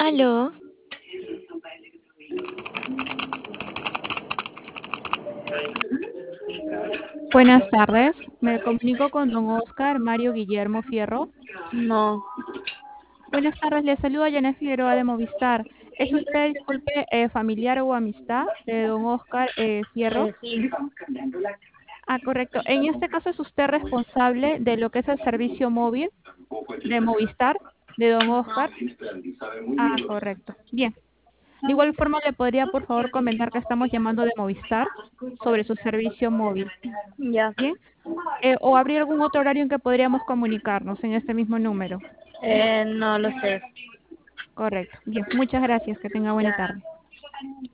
Aló, Buenas tardes, me comunico con don Oscar Mario Guillermo Fierro. no, Buenas tardes, le saluda Janet Figueroa de Movistar. ¿Es usted, disculpe, familiar o amistad de don Oscar Fierro? sí, Ah, correcto. En este caso es usted responsable de lo que es el servicio móvil de Movistar de don Oscar. Ah, correcto. Bien. De igual forma, le podría por favor comentar que estamos llamando de Movistar sobre su servicio móvil. ya, Bien. ¿O habría algún otro horario en que podríamos comunicarnos en este mismo número? no lo sé, Correcto. Bien, muchas gracias. Que tenga buena ya. tarde.